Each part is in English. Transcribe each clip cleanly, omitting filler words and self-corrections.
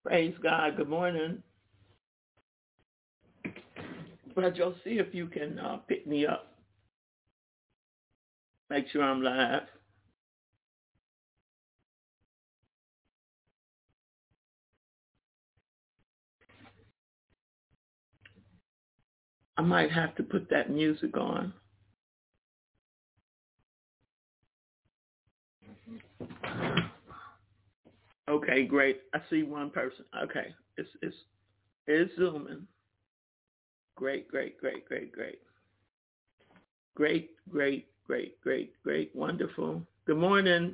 Praise God. Good morning. But you'll see if you can pick me up. Make sure I'm live. I might have to put that music on. Okay, great. I see one person. Okay, it's zooming. Great. Great. Wonderful. Good morning.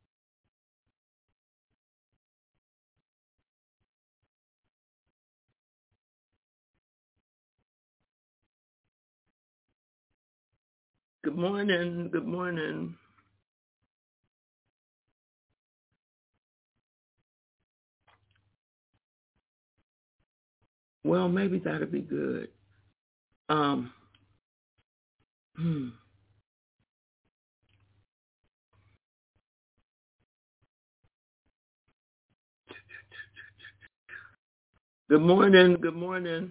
Good morning. Well, maybe that'll be good. Good morning.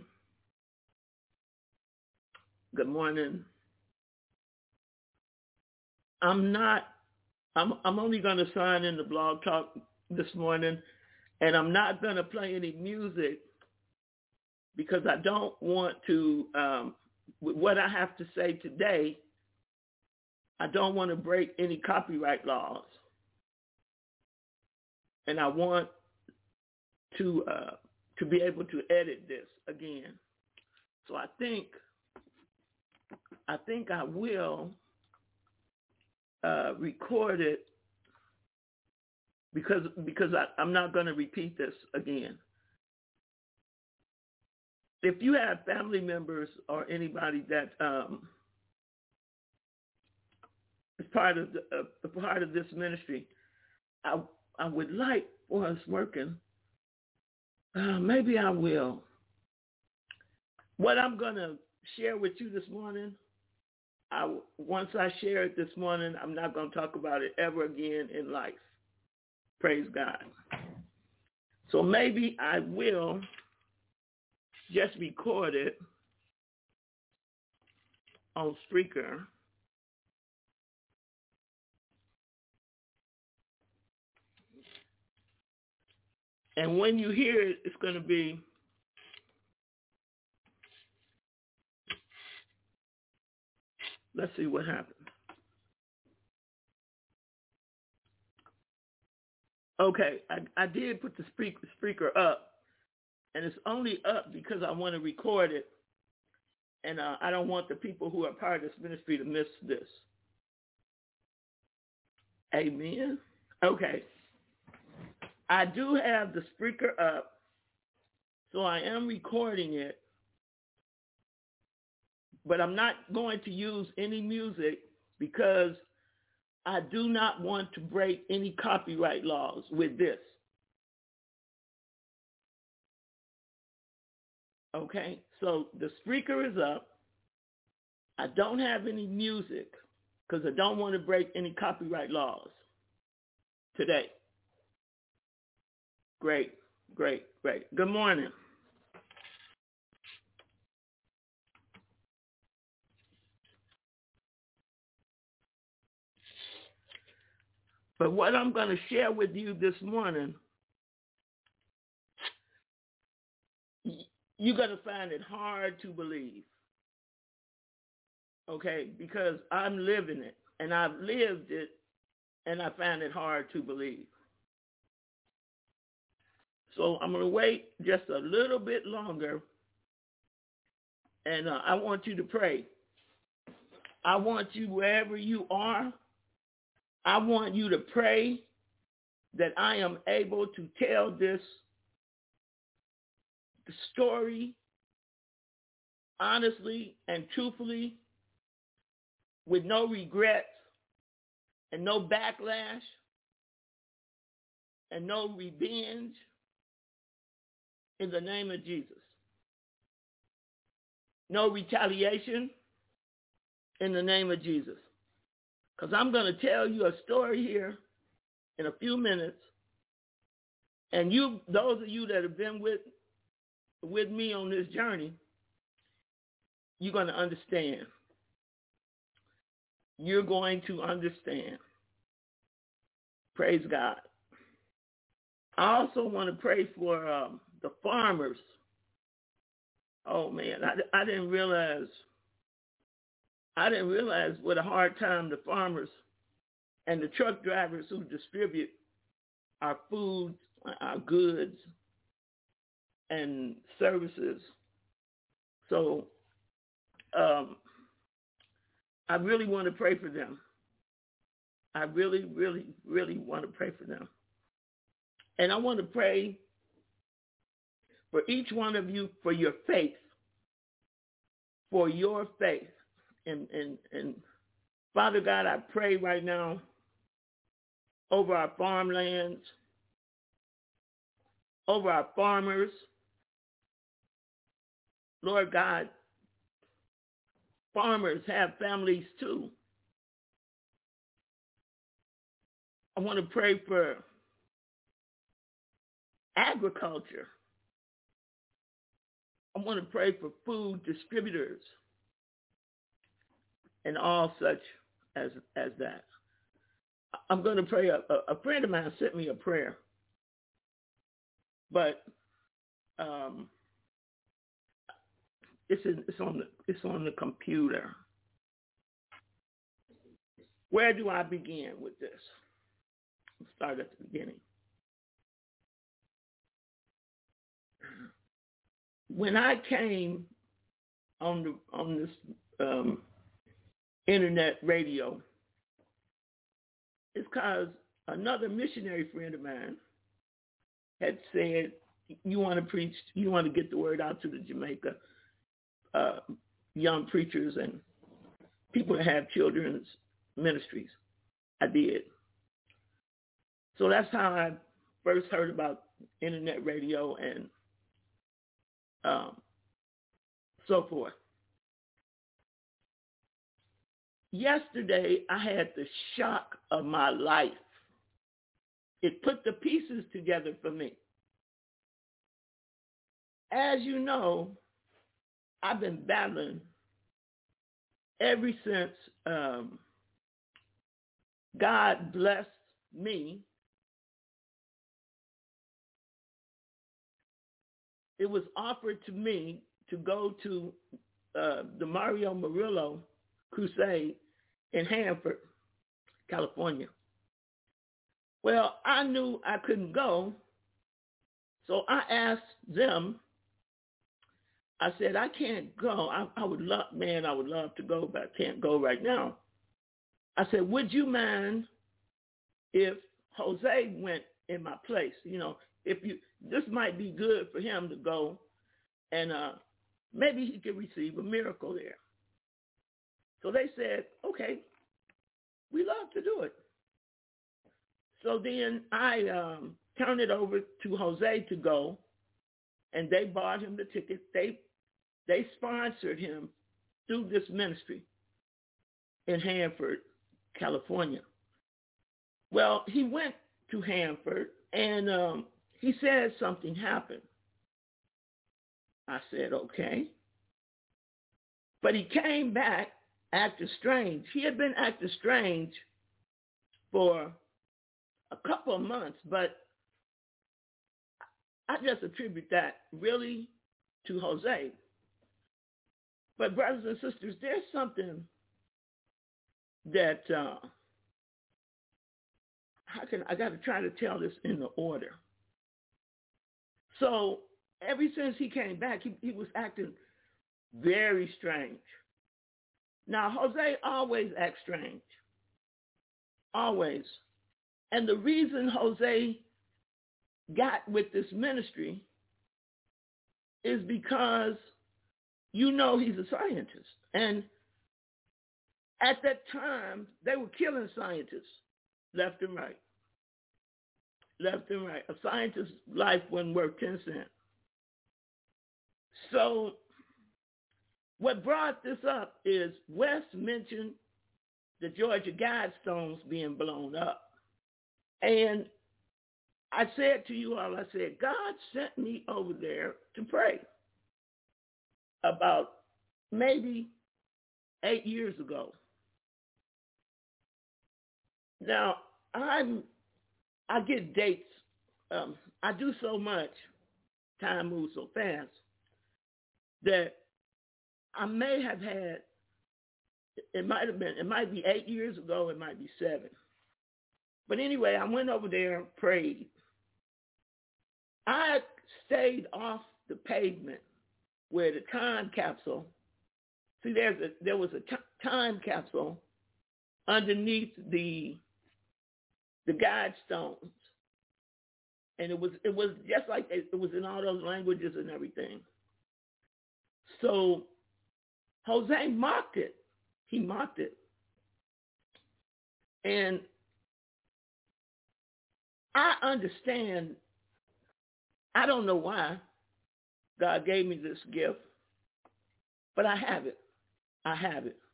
I'm only going to sign in the blog talk this morning, and I'm not going to play any music because I don't want to, what I have to say today, I don't want to break any copyright laws. And I want to be able to edit this again. So I think I will record it because I'm not going to repeat this again. If you have family members or anybody that is part of this ministry, I would like for us working. Maybe I will. What I'm going to share with you this morning, once I share it this morning, I'm not going to talk about it ever again in life. Praise God. So maybe I will just record it on Spreaker. And when you hear it, it's going to be let's see what happens. Okay, I did put the speaker up, and it's only up because I want to record it, and I don't want the people who are part of this ministry to miss this. Amen. Okay. I do have the speaker up, so I am recording it, but I'm not going to use any music because I do not want to break any copyright laws with this. Okay, so the speaker is up. I don't have any music because I don't want to break any copyright laws today. Great. Good morning. But what I'm going to share with you this morning, you're going to find it hard to believe. Okay, because I'm living it, and I've lived it, and I find it hard to believe. So I'm going to wait just a little bit longer, and I want you to pray. I want you, wherever you are, I want you to pray that I am able to tell the story honestly and truthfully with no regrets and no backlash and no revenge in the name of Jesus. No retaliation in the name of Jesus. Because I'm going to tell you a story here in a few minutes, And those of you that have been with me on this journey, you're going to understand. You're going to understand. Praise God. I also want to pray for the farmers. Oh man, I didn't realize what a hard time the farmers and the truck drivers who distribute our food, our goods, and services. So I really want to pray for them. I really, really, really want to pray for them. And I want to pray for each one of you for your faith. For your faith. And Father God, I pray right now over our farmlands, over our farmers. Lord God, farmers have families too. I want to pray for agriculture. I want to pray for food distributors and all such as that. I'm going to pray. A friend of mine sent me a prayer, but it's on the computer. Where do I begin with this? I'll start at the beginning. When I came on this internet radio, it's because another missionary friend of mine had said, you want to preach, you want to get the word out to the Jamaica young preachers and people that have children's ministries. I did. So that's how I first heard about internet radio and so forth. Yesterday, I had the shock of my life. It put the pieces together for me. As you know, I've been battling ever since God blessed me. It was offered to me to go to the Mario Murillo crusade in Hanford, California. Well, I knew I couldn't go, so I asked them. I said, I can't go. I would love to go, but I can't go right now. I said, would you mind if Jose went in my place? You know, this might be good for him to go, and maybe he could receive a miracle there. So they said, okay, we love to do it. So then I turned it over to Jose to go, and they bought him the ticket. They sponsored him through this ministry in Hanford, California. Well, he went to Hanford, and he said something happened. I said, okay. But he came back acting strange. He had been acting strange for a couple of months, but I just attribute that really to Jose. But brothers and sisters, there's something that I got to try to tell this in the order. So ever since he came back, he was acting very strange. Now, Jose always acts strange. Always. And the reason Jose got with this ministry is because, you know, he's a scientist. And at that time, they were killing scientists left and right. Left and right. A scientist's life wasn't worth 10 cents. So what brought this up is Wes mentioned the Georgia Guidestones being blown up. And I said to you all, I said, God sent me over there to pray about maybe 8 years ago. Now, I get dates. I do so much, time moves so fast, that I may have had, it might be 8 years ago, it might be 7. But anyway, I went over there and prayed. I stayed off the pavement where the time capsule, see, there was a time capsule underneath the guide stones. And it was just like it was in all those languages and everything. So Jose mocked it. He mocked it. And I understand, I don't know why God gave me this gift, but I have it. I have it.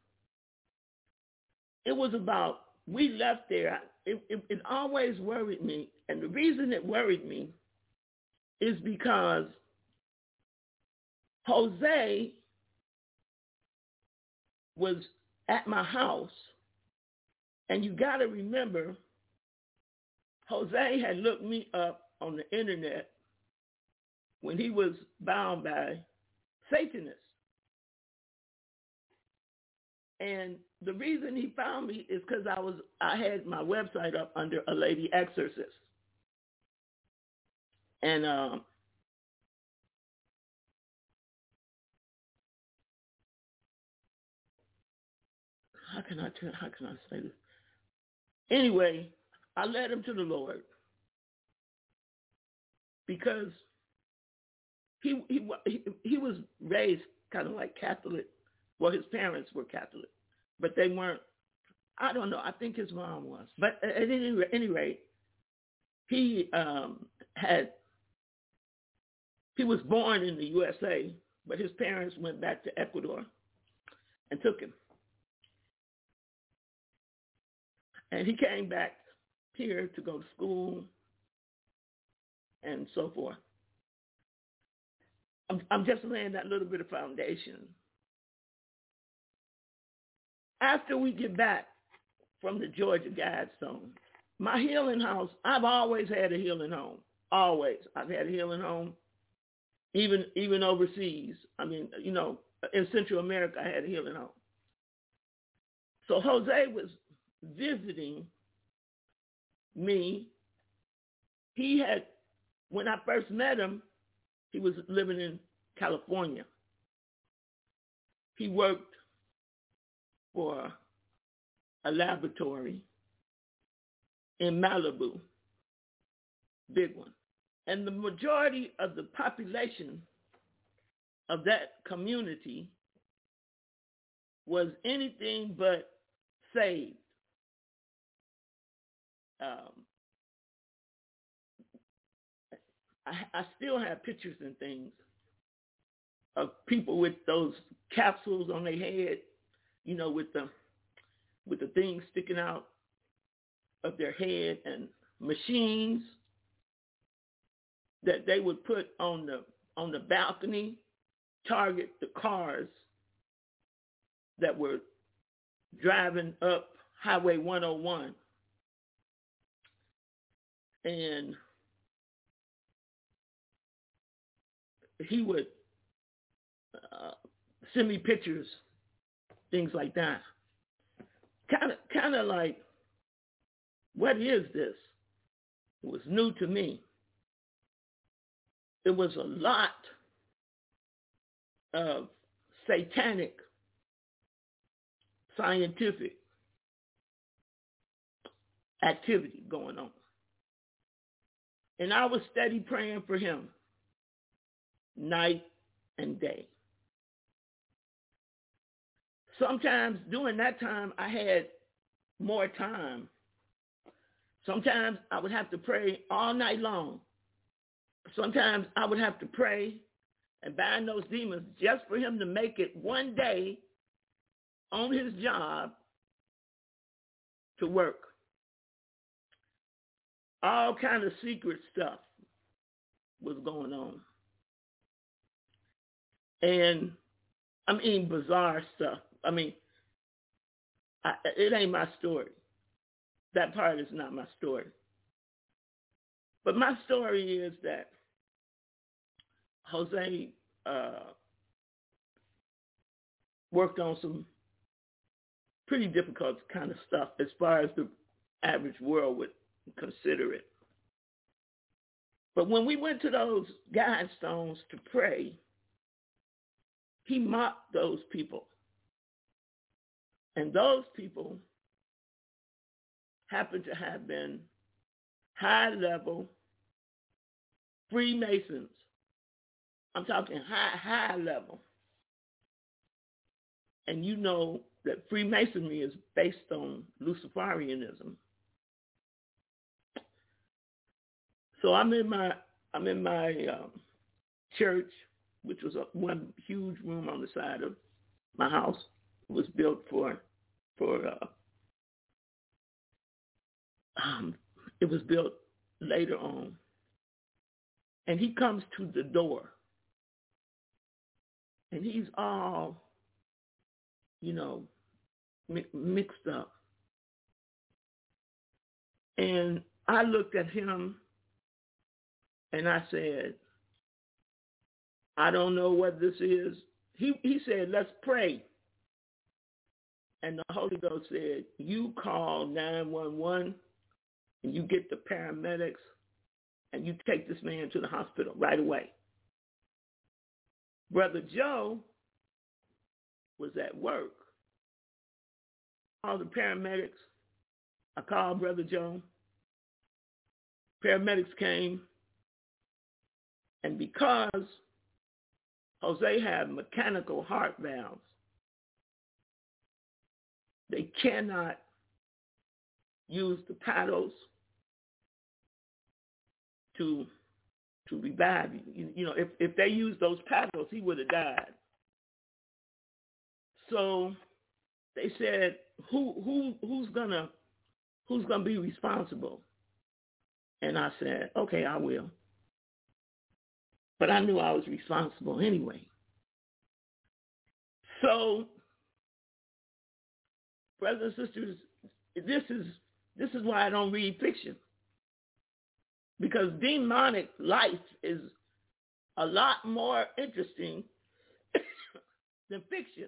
It was about, we left there. It always worried me. And the reason it worried me is because Jose was at my house. And you got to remember, Jose had looked me up on the internet when he was bound by Satanists. And the reason he found me is because I had my website up under a lady exorcist. And how can I say this? Anyway, I led him to the Lord because he was raised kind of like Catholic. Well, his parents were Catholic, but they weren't. I don't know. I think his mom was. But at any rate, he was born in the USA, but his parents went back to Ecuador and took him. And he came back here to go to school and so forth. I'm just laying that little bit of foundation. After we get back from the Georgia Guidestone, my healing house, I've always had a healing home. Always. I've had a healing home, even overseas. I mean, in Central America, I had a healing home. So Jose was visiting me. When I first met him, he was living in California. He worked for a laboratory in Malibu, big one. And the majority of the population of that community was anything but saved. I still have pictures and things of people with those capsules on their head, with the things sticking out of their head, and machines that they would put on the balcony, target the cars that were driving up Highway 101. And he would send me pictures, things like that. Kind of like, what is this? It was new to me. It was a lot of satanic, scientific activity going on. And I was steady praying for him night and day. Sometimes during that time, I had more time. Sometimes I would have to pray all night long. Sometimes I would have to pray and bind those demons just for him to make it one day on his job to work. all kind of secret stuff was going on. And I mean, bizarre stuff. I mean, it ain't my story. That part is not my story. But my story is that Jose worked on some pretty difficult kind of stuff as far as the average world would consider it. But when we went to those guidestones to pray, he mocked those people. And those people happened to have been high-level Freemasons. I'm talking high level. And you know that Freemasonry is based on Luciferianism. So I'm in my church, which was one huge room on the side of my house. It was built it was built later on. And he comes to the door. And he's all, mixed up. And I looked at him and I said, I don't know what this is. He said, let's pray. And the Holy Ghost said, you call 911 and you get the paramedics and you take this man to the hospital right away. Brother Joe was at work. All the paramedics, I called Brother Joe. Paramedics came. And because Jose had mechanical heart valves, they cannot use the paddles to revive you. If they used those paddles, he would have died. So they said, who's gonna be responsible? And I said, okay, I will. But I knew I was responsible anyway. So, brothers and sisters, this is why I don't read fiction. Because demonic life is a lot more interesting than fiction.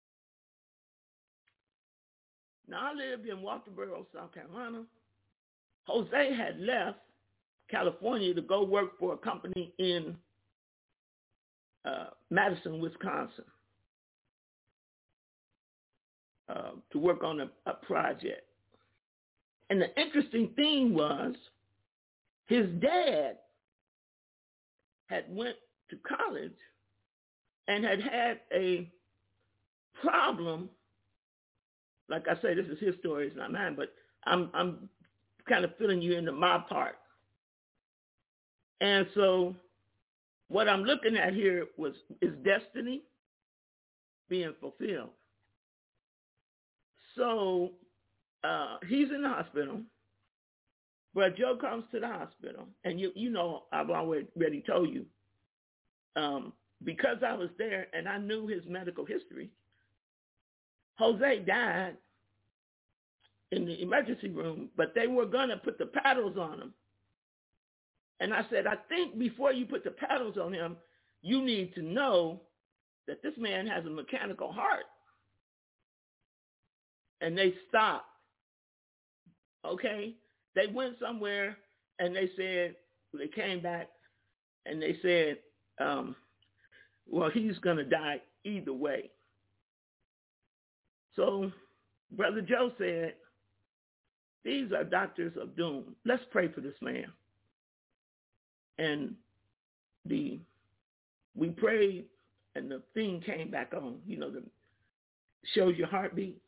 Now, I lived in Walterboro, South Carolina. Jose had left California to go work for a company in Madison, Wisconsin, to work on a project. And the interesting thing was, his dad had went to college and had a problem. Like I say, this is his story, it's not mine, but I'm kind of filling you into my part. And so what I'm looking at here is destiny being fulfilled. So he's in the hospital. But Joe comes to the hospital, and you know I've already told you, because I was there and I knew his medical history, Jose died in the emergency room, but they were going to put the paddles on him. And I said, I think before you put the paddles on him, you need to know that this man has a mechanical heart. And they stopped. Okay? They went somewhere and they came back and they said, well, he's going to die either way. So Brother Joe said, these are doctors of doom. Let's pray for this man. And we prayed and the thing came back on, that shows your heartbeat.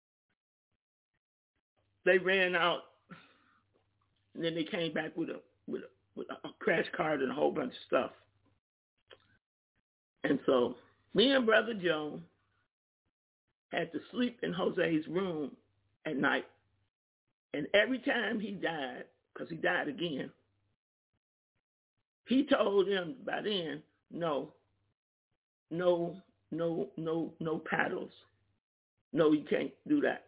They ran out. And then they came back with a crash card and a whole bunch of stuff. And so me and Brother Joe had to sleep in Jose's room at night. And every time he died, because he died again. He told him by then, no paddles. No, you can't do that.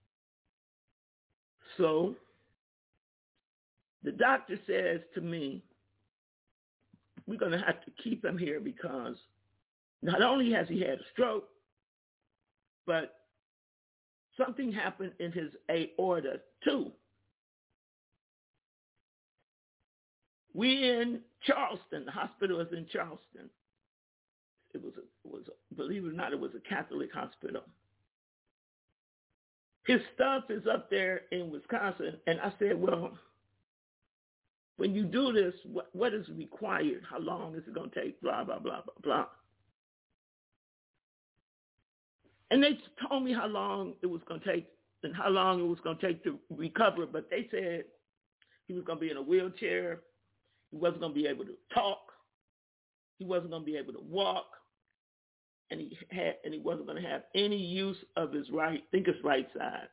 So the doctor says to me, we're going to have to keep him here because not only has he had a stroke, but something happened in his aorta too. We in Charleston. The hospital was in Charleston. It was believe it or not, it was a Catholic hospital. His stuff is up there in Wisconsin, and I said, well, when you do this, what is required? How long is it going to take? Blah, blah, blah, blah, blah. And they told me how long it was going to take and how long it was going to take to recover, but they said he was going to be in a wheelchair. He wasn't going to be able to talk. He wasn't going to be able to walk. And he wasn't going to have any use of his right side.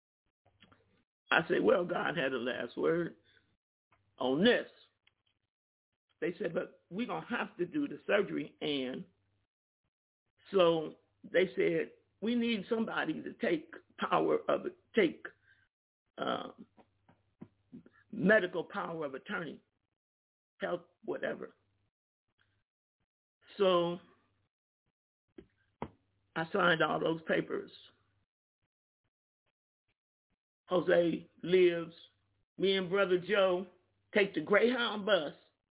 I said, well, God had the last word on this. They said, but we're going to have to do the surgery. And so they said, we need somebody to take medical power of attorney, health, whatever. So I signed all those papers. Jose lives. Me and Brother Joe take the Greyhound bus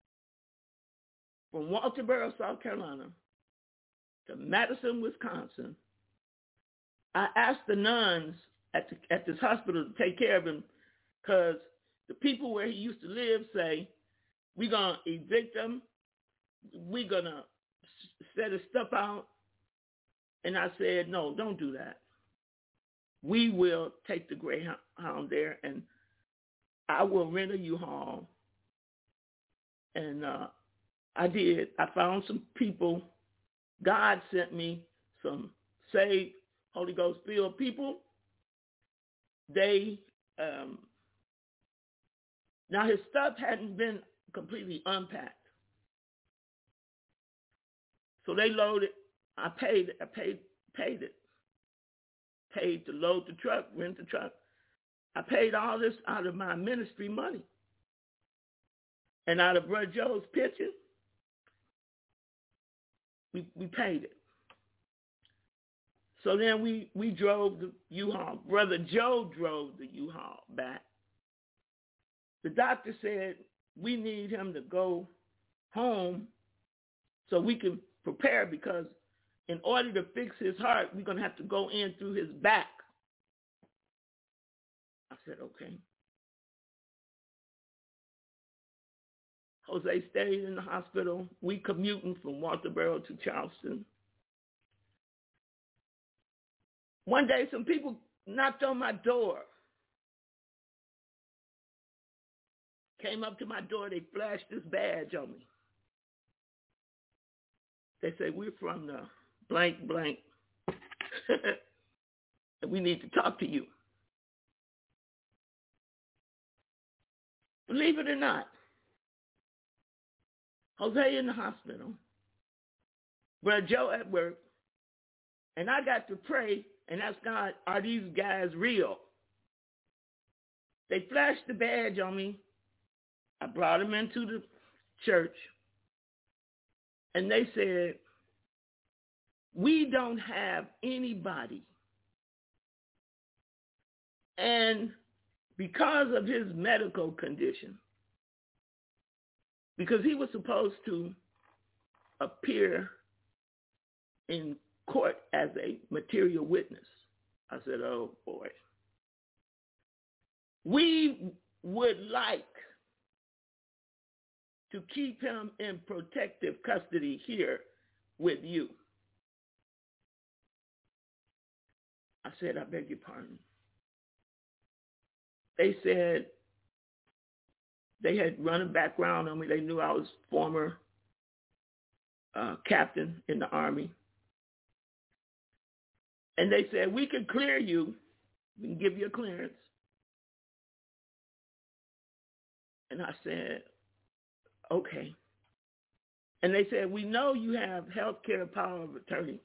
from Walterboro, South Carolina to Madison, Wisconsin. I asked the nuns at this hospital to take care of him because the people where he used to live say, we're going to evict him. We're going to set his stuff out. And I said, no, don't do that. We will take the Greyhound there, and I will rent a U-Haul. And I did. I found some people. God sent me some saved, Holy Ghost-filled people. They, now his stuff hadn't been completely unpacked. So they loaded. I paid it. Paid to load the truck, rent the truck. I paid all this out of my ministry money. And out of Brother Joe's pension, we paid it. So then we drove the U-Haul. Brother Joe drove the U-Haul back. The doctor said we need him to go home so we can prepare, because in order to fix his heart, we're going to have to go in through his back. I said, okay. Jose stayed in the hospital. We commuting from Walterboro to Charleston. One day, some people knocked on my door. Came up to my door. They flashed this badge on me. They said, we're from the blank, blank. And we need to talk to you. Believe it or not, Jose in the hospital, Brother Joe at work, and I got to pray and ask God, are these guys real? They flashed the badge on me. I brought them into the church, and they said, we don't have anybody. And because of his medical condition, because he was supposed to appear in court as a material witness, I said, oh boy. We would like to keep him in protective custody here with you. I said, I beg your pardon. They said they had run a background on me. They knew I was former captain in the Army. And they said, we can clear you. We can give you a clearance. And I said, okay. And they said, we know you have health care power of attorney.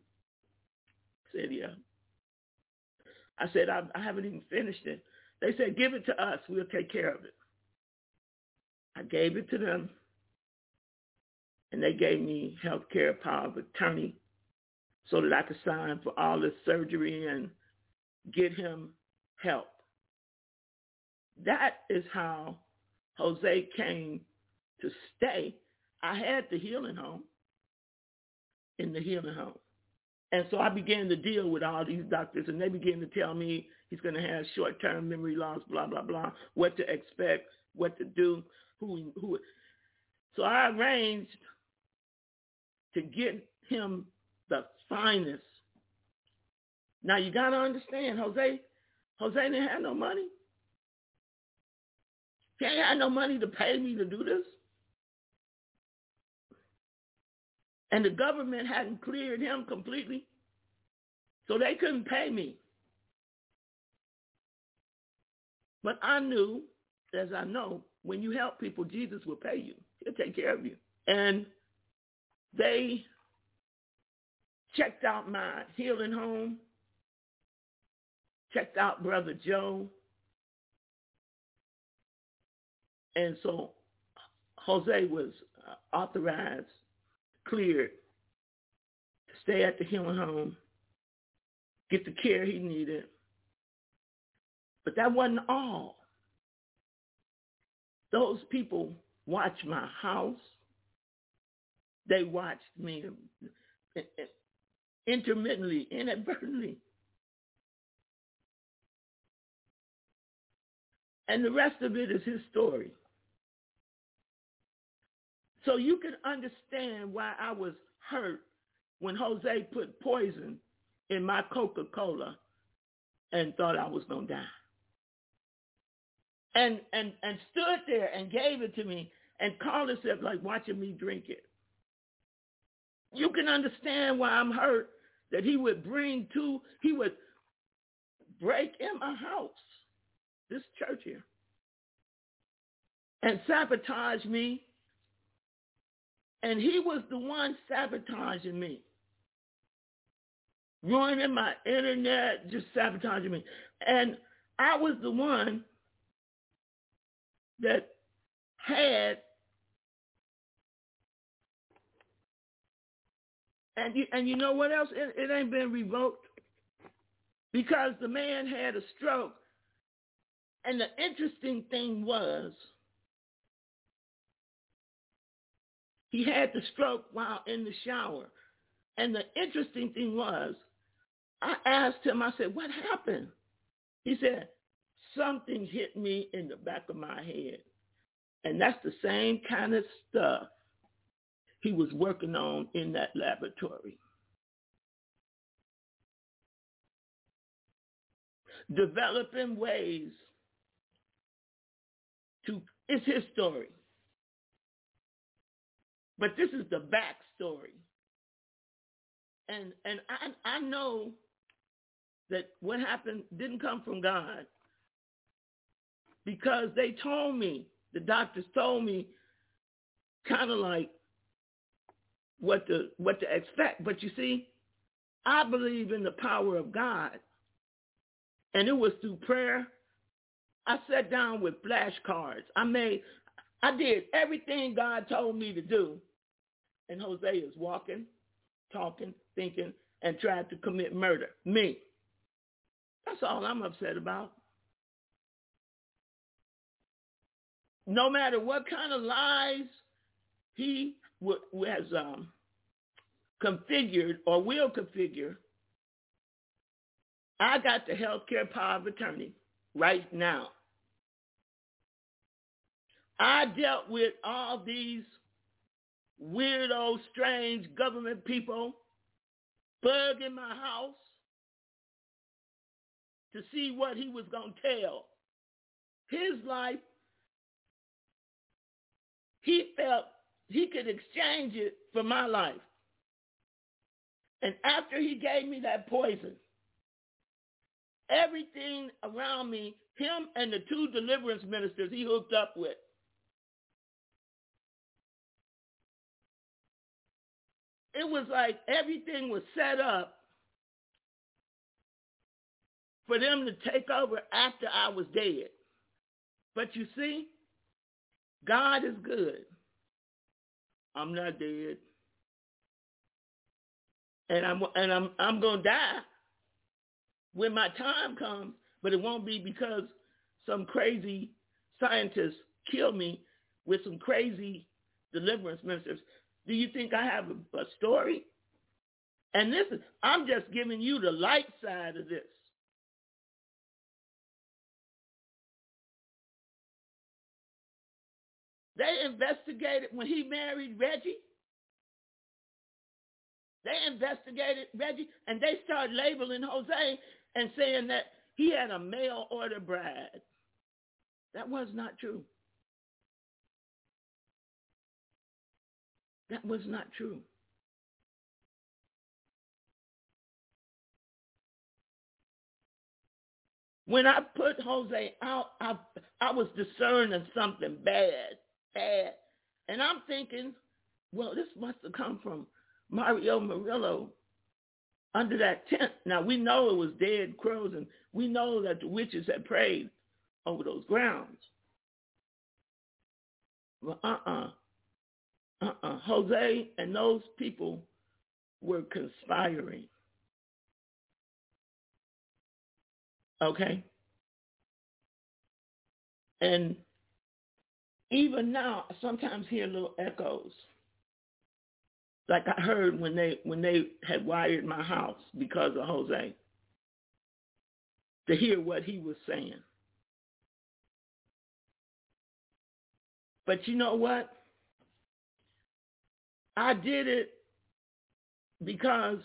I said, yeah. I said, I haven't even finished it. They said, give it to us. We'll take care of it. I gave it to them, and they gave me health care power of attorney so that I could sign for all this surgery and get him help. That is how Jose came to stay. I had the healing home, in the healing home. And so I began to deal with all these doctors, and they began to tell me he's going to have short-term memory loss, blah, blah, blah, what to expect, what to do, who. So I arranged to get him the finest. Now, you got to understand, Jose didn't have no money. He ain't had no money to pay me to do this. And the government hadn't cleared him completely, so they couldn't pay me. But I knew, as I know, when you help people, Jesus will pay you. He'll take care of you. And they checked out my healing home, checked out Brother Joe. And so Jose was authorized, cleared to stay at the healing home, get the care he needed. But that wasn't all. Those people watched my house. They watched me intermittently, inadvertently. And the rest of it is his story. So you can understand why I was hurt when Jose put poison in my Coca-Cola and thought I was going to die. And stood there and gave it to me and called himself like watching me drink it. You can understand why I'm hurt that he would break in my house, this church here, and sabotage me. And he was the one sabotaging me, ruining my internet, just sabotaging me. And I was the one that had, and you know what else? It ain't been revoked because the man had a stroke. And the interesting thing was, he had the stroke while in the shower. And the interesting thing was, I asked him, I said, what happened? He said, something hit me in the back of my head. And that's the same kind of stuff he was working on in that laboratory. Developing ways to, it's his story. But this is the backstory. And I know that what happened didn't come from God because they told me, the doctors told me kind of like what to expect. But you see, I believe in the power of God. And it was through prayer. I sat down with flashcards. I did everything God told me to do. And Jose is walking, talking, thinking, and tried to commit murder. Me. That's all I'm upset about. No matter what kind of lies he has configured or will configure, I got the healthcare power of attorney right now. I dealt with all these weirdo, strange government people bugging my house to see what he was going to tell. His life, he felt he could exchange it for my life. And after he gave me that poison, everything around me, him and the two deliverance ministers he hooked up with, it was like everything was set up for them to take over after I was dead. But you see, God is good. I'm not dead. And I'm gonna die when my time comes, but it won't be because some crazy scientists kill me with some crazy deliverance ministers. Do you think I have a story? And I'm just giving you the light side of this. They investigated when he married Reggie. They investigated Reggie, and they started labeling Jose and saying that he had a mail order bride. That was not true. That was not true. When I put Jose out, I was discerning something bad. And I'm thinking, well, this must have come from Mario Murillo under that tent. Now, we know it was dead crows, and we know that the witches had prayed over those grounds. Well, Jose and those people were conspiring. Okay? And even now, I sometimes hear little echoes. Like I heard when they had wired my house because of Jose, to hear what he was saying. But you know what? I did it because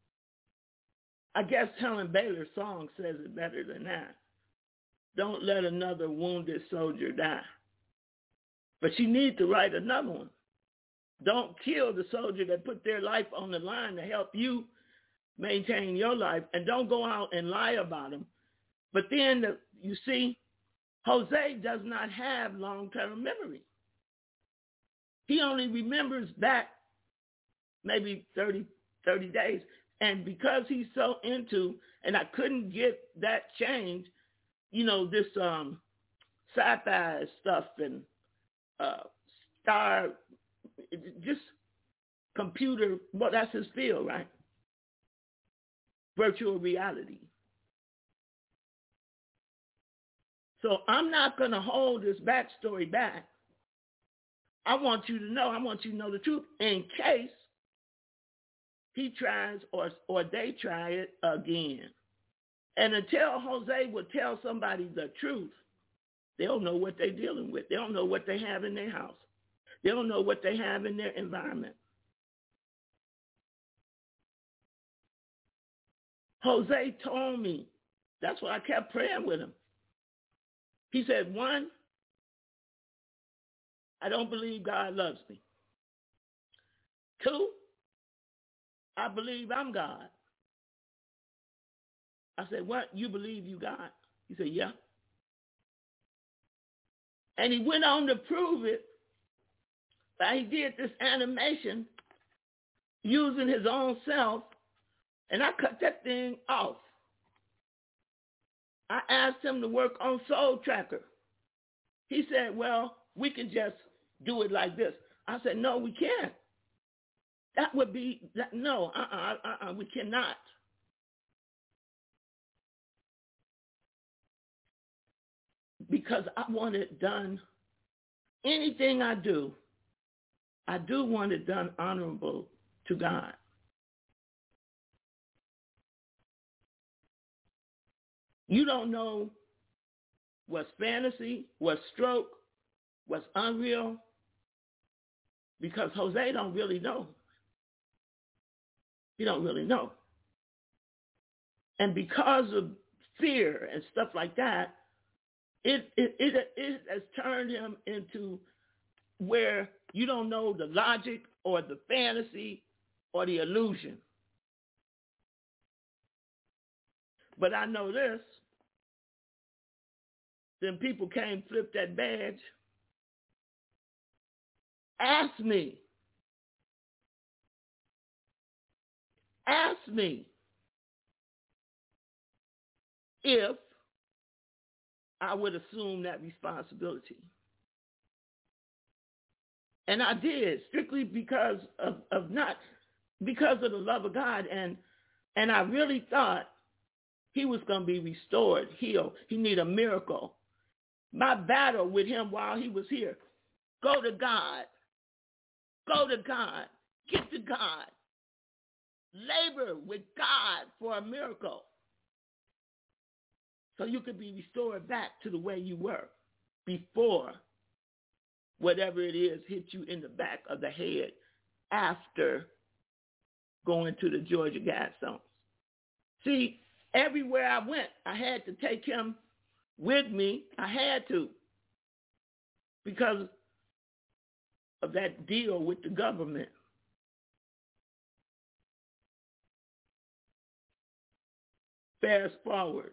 I guess Helen Baylor's song says it better than that. Don't let another wounded soldier die. But you need to write another one. Don't kill the soldier that put their life on the line to help you maintain your life, and don't go out and lie about them. But then, you see, Jose does not have long-term memory. He only remembers back maybe 30 days. And because he's so into, and I couldn't get that change, this sci-fi stuff and just computer, well, that's his field, right? Virtual reality. So I'm not going to hold this backstory back. I want you to know the truth in case he tries or they try it again. And until Jose would tell somebody the truth, they don't know what they're dealing with. They don't know what they have in their house. They don't know what they have in their environment. Jose told me, that's why I kept praying with him. He said, 1, I don't believe God loves me. 2, I believe I'm God. I said, what? You believe you God? He said, yeah. And he went on to prove it. But he did this animation using his own self, and I cut that thing off. I asked him to work on Soul Tracker. He said, well, we can just do it like this. I said, no, we can't. That would be, no, we cannot. Because I want it done, anything I do want it done honorable to God. You don't know what's fantasy, what's stroke, what's unreal, because Jose don't really know. He don't really know. And because of fear and stuff like that, it has turned him into where you don't know the logic or the fantasy or the illusion. But I know this. Then people came, flip that badge, ask me, asked me if I would assume that responsibility. And I did, strictly because of the love of God. And I really thought he was going to be restored, healed. He needed a miracle. My battle with him while he was here, go to God. Go to God. Get to God. Labor with God for a miracle so you could be restored back to the way you were before whatever it is hit you in the back of the head after going to the Georgia Guidestones. See, everywhere I went, I had to take him with me. I had to, because of that deal with the government. Fast forward.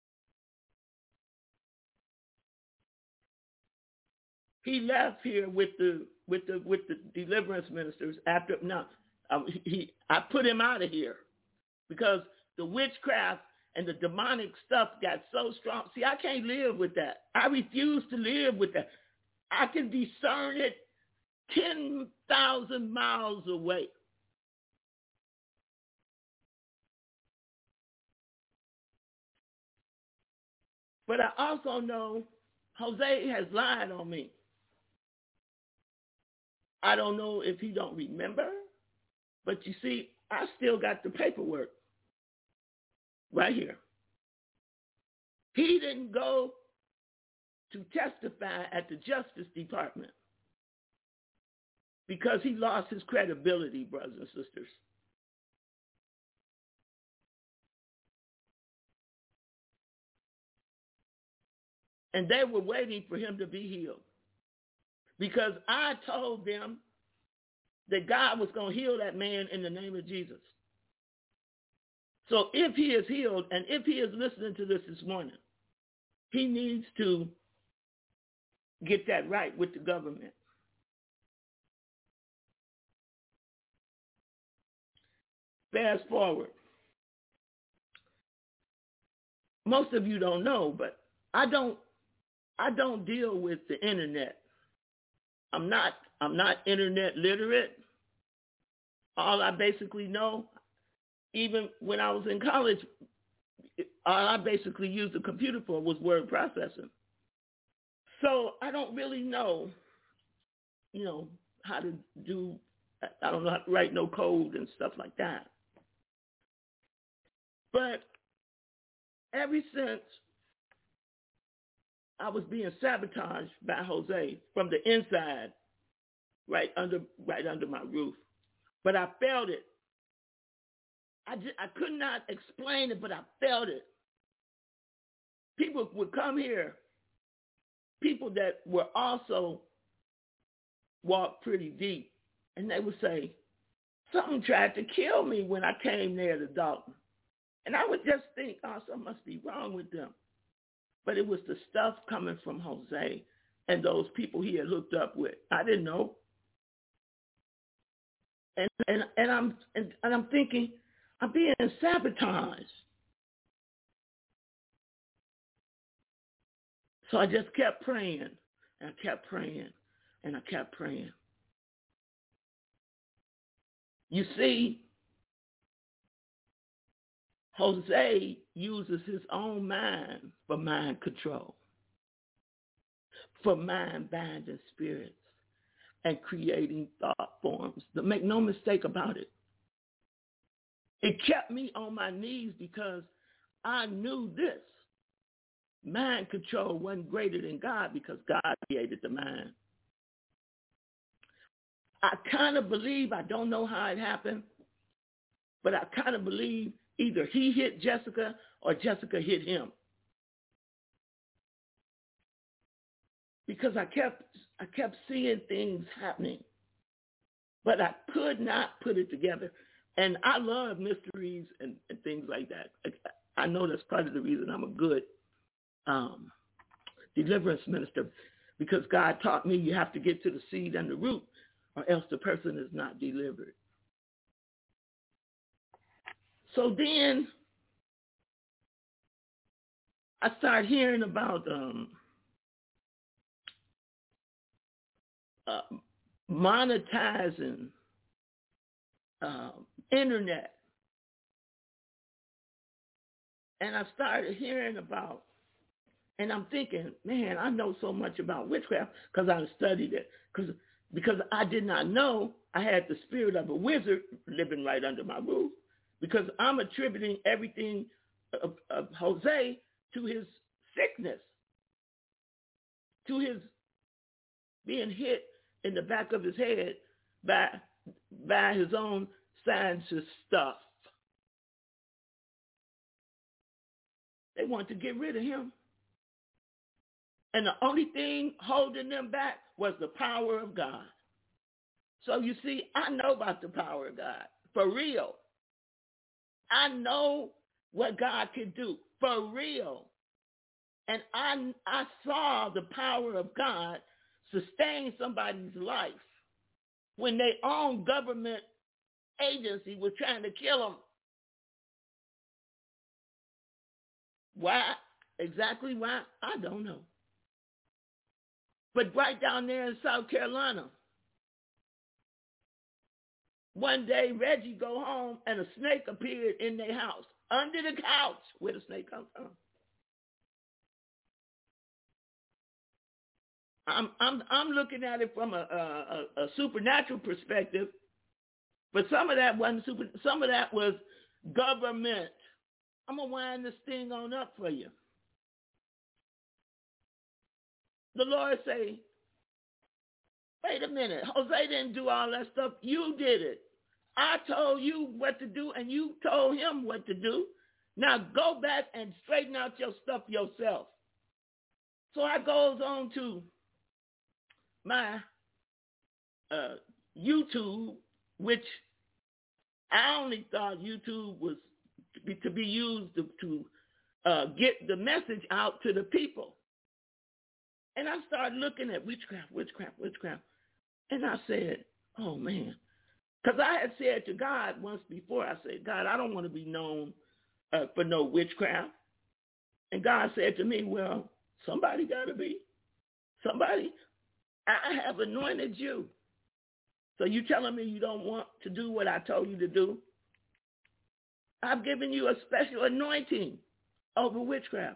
He left here with the deliverance ministers after. Now, I put him out of here because the witchcraft and the demonic stuff got so strong. See, I can't live with that. I refuse to live with that. I can discern it 10,000 miles away. But I also know Jose has lied on me. I don't know if he don't remember, but you see, I still got the paperwork right here. He didn't go to testify at the Justice Department because he lost his credibility, brothers and sisters. And they were waiting for him to be healed because I told them that God was going to heal that man in the name of Jesus. So if he is healed, and if he is listening to this morning, he needs to get that right with the government. Fast forward. Most of you don't know, but I don't deal with the internet. I'm not internet literate. All I basically know, even when I was in college, all I basically used the computer for was word processing. So I don't really know, how to do, I don't know how to write no code and stuff like that. But ever since I was being sabotaged by Jose from the inside, right under my roof. But I felt it. I could not explain it, but I felt it. People would come here, people that were also walked pretty deep, and they would say, something tried to kill me when I came there to Dalton. And I would just think, something must be wrong with them. But it was the stuff coming from Jose and those people he had hooked up with. I didn't know. And I'm thinking, I'm being sabotaged. So I just kept praying, and I kept praying, and I kept praying. You see, Jose uses his own mind for mind control, for mind binding spirits, and creating thought forms. Make no mistake about it. It kept me on my knees because I knew this. Mind control wasn't greater than God because God created the mind. I kind of believe, I don't know how it happened, but I kind of believe either he hit Jessica or Jessica hit him. Because I kept seeing things happening, but I could not put it together. And I love mysteries and things like that. I know that's part of the reason I'm a good deliverance minister, because God taught me you have to get to the seed and the root, or else the person is not delivered. So then I started hearing about monetizing internet. And I started hearing about, and I'm thinking, man, I know so much about witchcraft because I studied it. Because I did not know I had the spirit of a wizard living right under my roof. Because I'm attributing everything of Jose to his sickness, to his being hit in the back of his head by his own scientist stuff. They want to get rid of him. And the only thing holding them back was the power of God. So you see, I know about the power of God, for real. I know what God can do, for real. And I saw the power of God sustain somebody's life when their own government agency was trying to kill them. Why? Exactly why? I don't know. But right down there in South Carolina, one day Reggie go home and a snake appeared in their house, under the couch where the snake comes from. I'm looking at it from a supernatural perspective, but some of that wasn't some of that was government. I'm gonna wind this thing on up for you. The Lord say, wait a minute, Jose didn't do all that stuff. You did it. I told you what to do, and you told him what to do. Now go back and straighten out your stuff yourself. So I goes on to my YouTube, which I only thought YouTube was to be used to get the message out to the people. And I started looking at witchcraft. And I said, oh, man. Because I had said to God once before, I said, God, I don't want to be known for no witchcraft. And God said to me, well, somebody got to be. Somebody. I have anointed you. So you telling me you don't want to do what I told you to do? I've given you a special anointing over witchcraft.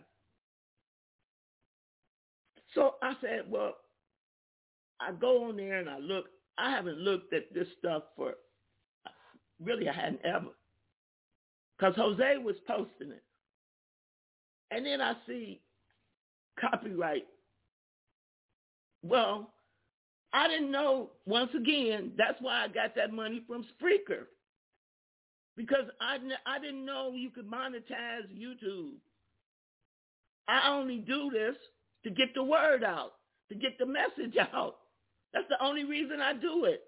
So I said, well, I go on there and I look. I haven't looked at this stuff for, really I hadn't ever. Because Jose was posting it. And then I see copyright. Well, I didn't know, once again, that's why I got that money from Spreaker. Because I didn't know you could monetize YouTube. I only do this to get the word out, to get the message out. That's the only reason I do it.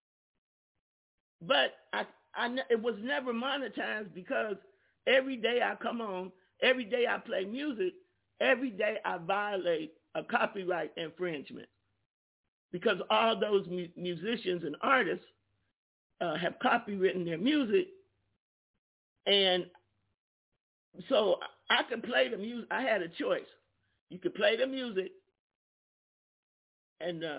But it was never monetized because every day I come on, every day I play music, every day I violate a copyright infringement. Because all those musicians and artists have copywritten their music. And so I could play the music. I had a choice. You could play the music and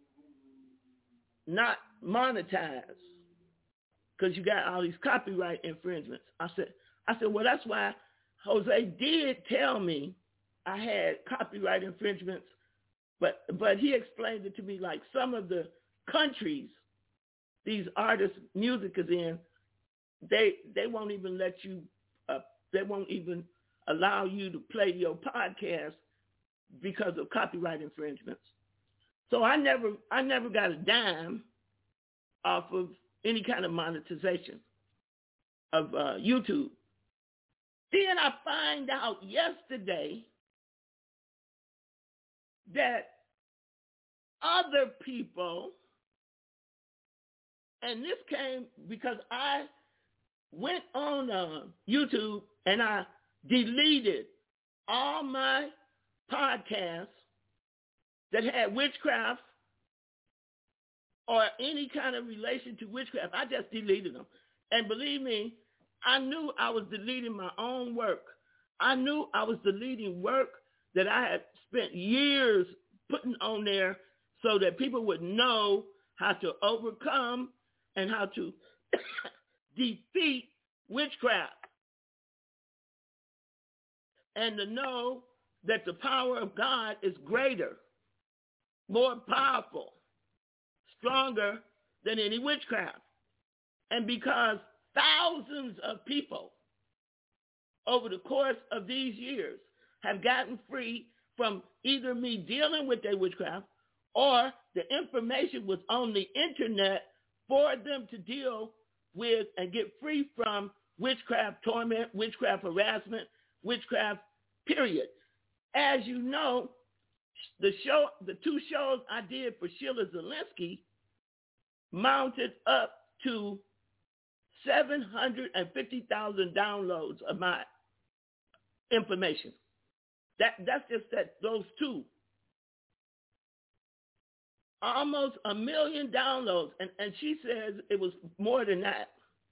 not monetize because you got all these copyright infringements. I said, well, that's why Jose did tell me I had copyright infringements, but he explained it to me like some of the countries these artists' music is in, they won't even let you, they won't even allow you to play your podcast because of copyright infringements. So I never got a dime off of any kind of monetization of YouTube. Then I find out yesterday that other people, and this came because I went on YouTube and I deleted all my podcasts that had witchcraft or any kind of relation to witchcraft. I just deleted them. And believe me, I knew I was deleting my own work. I knew I was deleting work that I had spent years putting on there so that people would know how to overcome and how to defeat witchcraft, and to know that the power of God is greater, more powerful, stronger than any witchcraft. And because thousands of people over the course of these years have gotten free from either me dealing with their witchcraft or the information was on the internet for them to deal with and get free from witchcraft torment, witchcraft harassment, witchcraft, period. As you know, the two shows I did for Sheila Zelinsky mounted up to 750,000 downloads of my information. That's just those two. Almost 1 million downloads, and she says it was more than that.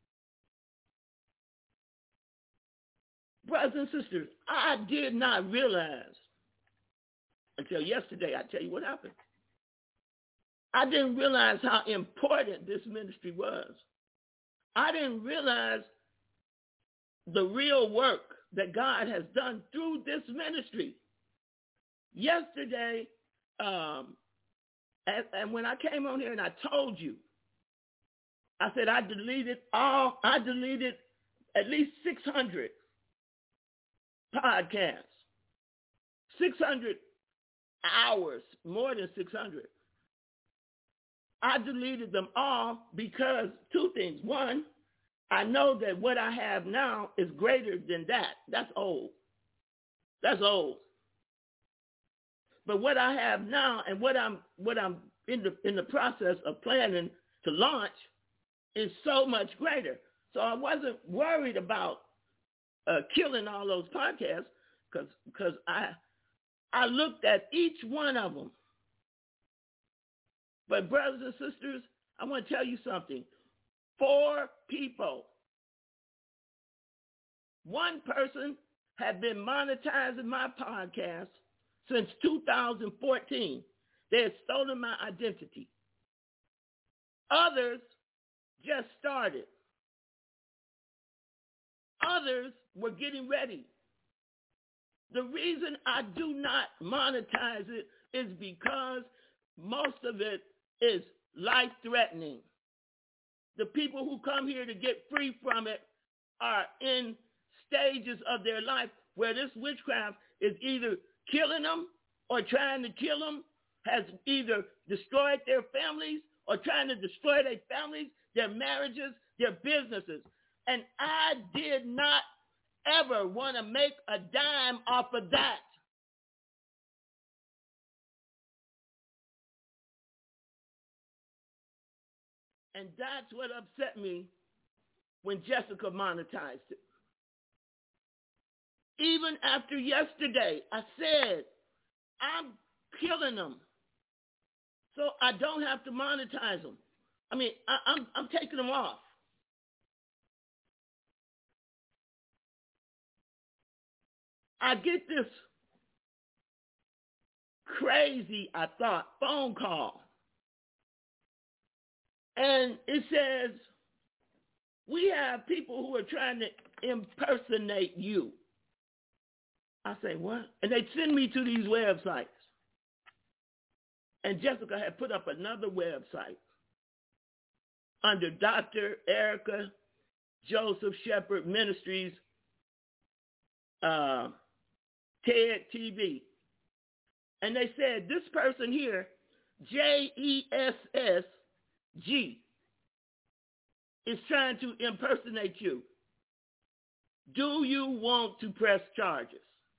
Brothers and sisters, I did not realize until yesterday, I tell you what happened. I didn't realize how important this ministry was. I didn't realize the real work that God has done through this ministry. Yesterday, and when I came on here and I told you, I said I deleted at least 600 podcasts, 600 hours, more than 600. I deleted them all because two things. One, I know that what I have now is greater than that. That's old. That's old. But what I have now and what I'm in the process of planning to launch is so much greater. So I wasn't worried about killing all those podcasts because I looked at each one of them. But brothers and sisters, I want to tell you something. 4 people, one person had been monetizing my podcast since 2014. They had stolen my identity. Others just started. Others were getting ready. The reason I do not monetize it is because most of it is life-threatening. The people who come here to get free from it are in stages of their life where this witchcraft is either killing them or trying to kill them, has either destroyed their families or trying to destroy their families, their marriages, their businesses. And I did not ever want to make a dime off of that. And that's what upset me when Jessica monetized it. Even after yesterday, I said, I'm killing them, so I don't have to monetize them. I mean, I'm taking them off. I get this crazy, I thought, phone call. And it says, we have people who are trying to impersonate you. I say, what? And they send me to these websites. And Jessica had put up another website under Dr. Erica Joseph Shepherd Ministries, TED TV. And they said, this person here, JESSG, is trying to impersonate you. Do you want to press charges?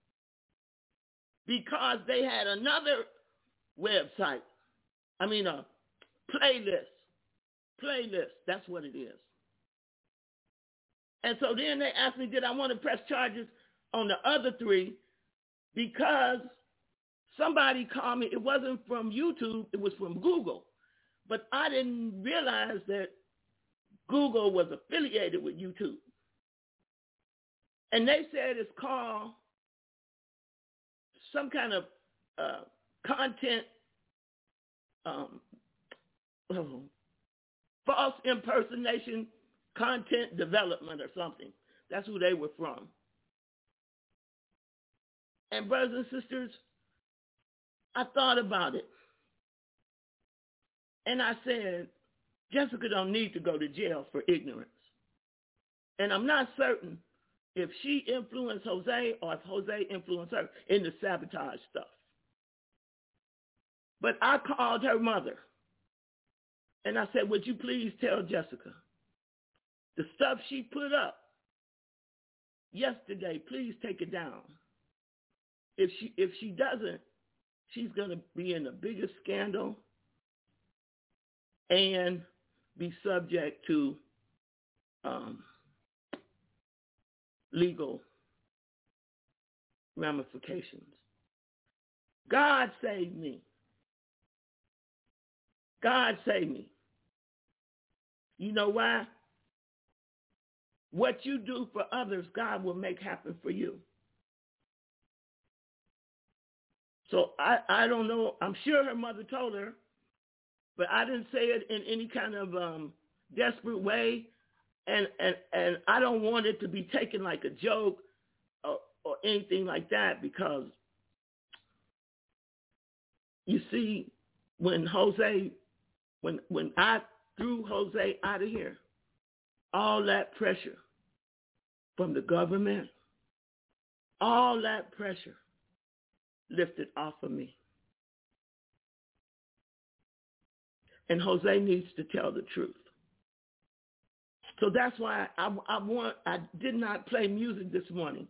Because they had another website. I mean, a playlist. Playlist, that's what it is. And so then they asked me, did I want to press charges on the other 3? Because somebody called me. It wasn't from YouTube. It was from Google. But I didn't realize that Google was affiliated with YouTube. And they said it's called some kind of content, false impersonation, content development or something. That's who they were from. And brothers and sisters, I thought about it. And I said, Jessica don't need to go to jail for ignorance. And I'm not certain if she influenced Jose or if Jose influenced her in the sabotage stuff. But I called her mother. And I said, would you please tell Jessica, the stuff she put up yesterday, please take it down. If she doesn't, she's going to be in the biggest scandal and be subject to legal ramifications. God saved me. God saved me. You know why? What you do for others, God will make happen for you. So I don't know. I'm sure her mother told her, but I didn't say it in any kind of desperate way. And I don't want it to be taken like a joke or anything like that, because you see, when I threw Jose out of here, all that pressure from the government, all that pressure lifted off of me. And Jose needs to tell the truth. So that's why I did not play music this morning,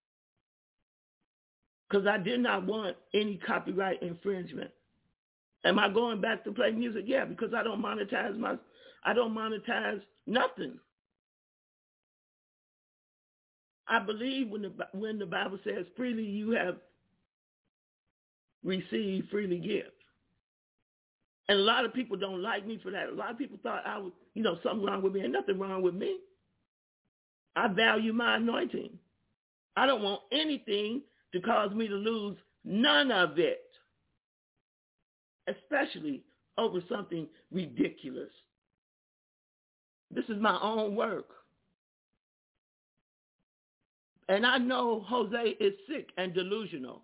because I did not want any copyright infringement. Am I going back to play music? Yeah, because I don't monetize nothing. I believe when the Bible says freely you have received, freely give. And a lot of people don't like me for that. A lot of people thought I was, something wrong with me, and nothing wrong with me. I value my anointing. I don't want anything to cause me to lose none of it, especially over something ridiculous. This is my own work. And I know Jose is sick and delusional.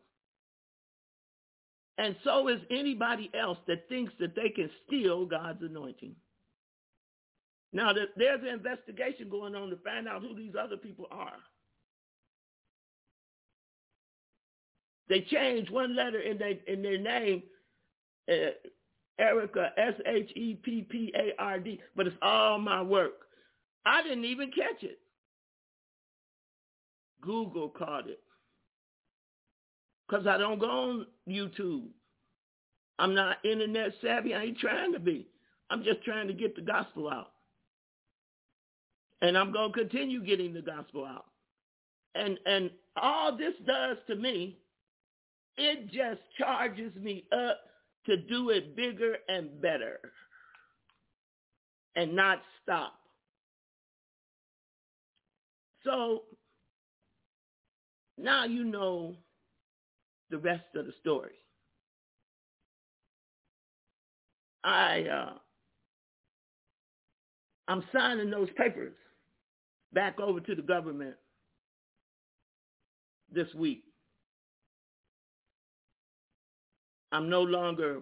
And so is anybody else that thinks that they can steal God's anointing. Now, there's an investigation going on to find out who these other people are. They changed one letter in their name, Erica, Sheppard, but it's all my work. I didn't even catch it. Google caught it. Because I don't go on YouTube. I'm not internet savvy. I ain't trying to be. I'm just trying to get the gospel out. And I'm going to continue getting the gospel out. And all this does to me, it just charges me up to do it bigger and better and not stop. So now you know the rest of the story. I'm signing those papers back over to the government this week. I'm no longer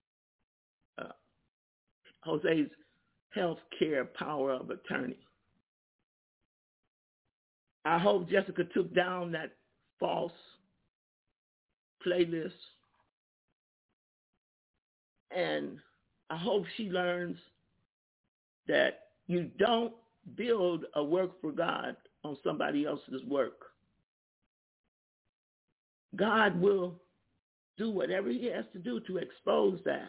Jose's health care power of attorney. I hope Jessica took down that false playlist, and I hope she learns that you don't build a work for God on somebody else's work. God will do whatever he has to do to expose that.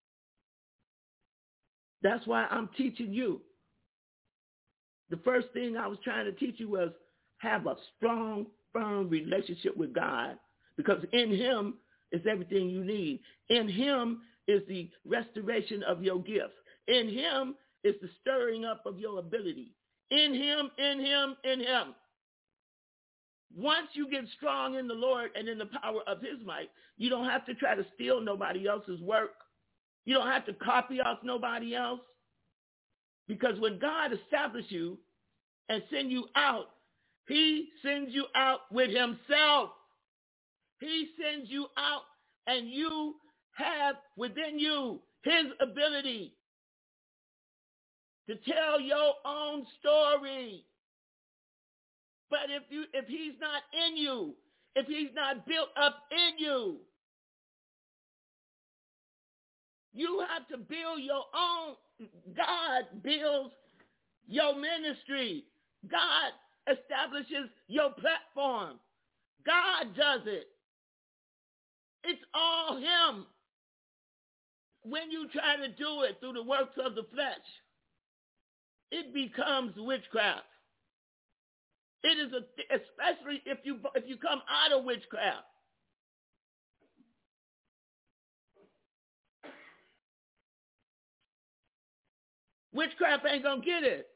That's why I'm teaching you. The first thing I was trying to teach you was have a strong, firm relationship with God, because in him is everything you need. In him is the restoration of your gifts. In him is the stirring up of your ability. In him, in him, in him. Once you get strong in the Lord and in the power of his might, you don't have to try to steal nobody else's work. You don't have to copy off nobody else. Because when God establishes you and sends you out, he sends you out with himself. He sends you out, and you have within you his ability to tell your own story. But if he's not in you, if he's not built up in you, you have to build your own. God builds your ministry. God establishes your platform. God does it. It's all him. When you try to do it through the works of the flesh, it becomes witchcraft. It is especially if you come out of witchcraft. Witchcraft ain't gonna get it.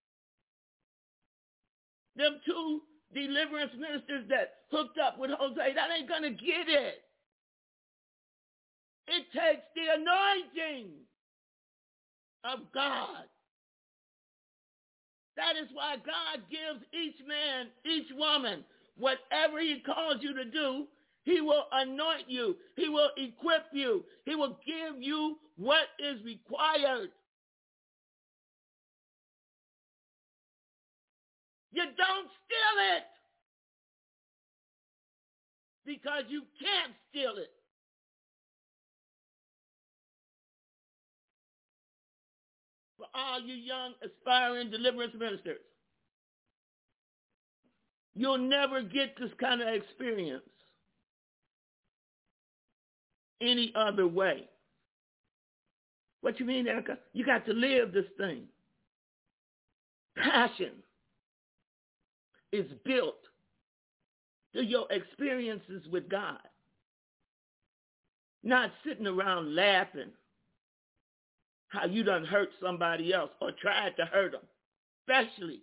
Them two deliverance ministers that hooked up with Jose, that ain't gonna get it. It takes the anointing of God. That is why God gives each man, each woman, whatever he calls you to do, he will anoint you. He will equip you. He will give you what is required. You don't steal it because you can't steal it. For all you young, aspiring deliverance ministers, you'll never get this kind of experience any other way. What you mean, Erica? You got to live this thing. Passion is built through your experiences with God. Not sitting around laughing how you done hurt somebody else or tried to hurt them. Especially,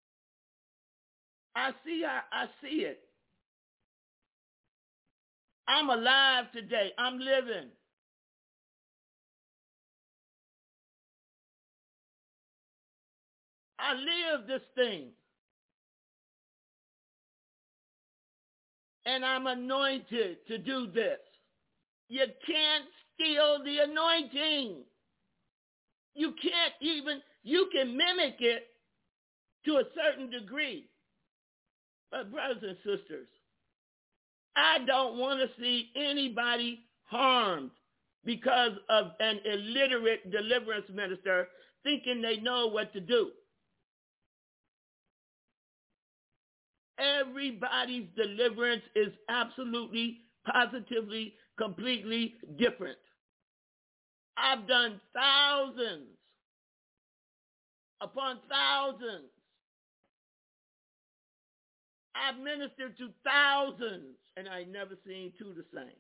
I see it. I'm alive today. I'm living. I live this thing. And I'm anointed to do this. You can't steal the anointing. You can mimic it to a certain degree. But brothers and sisters, I don't want to see anybody harmed because of an illiterate deliverance minister thinking they know what to do. Everybody's deliverance is absolutely, positively, completely different. I've done thousands upon thousands. I've ministered to thousands, and I never seen two the same.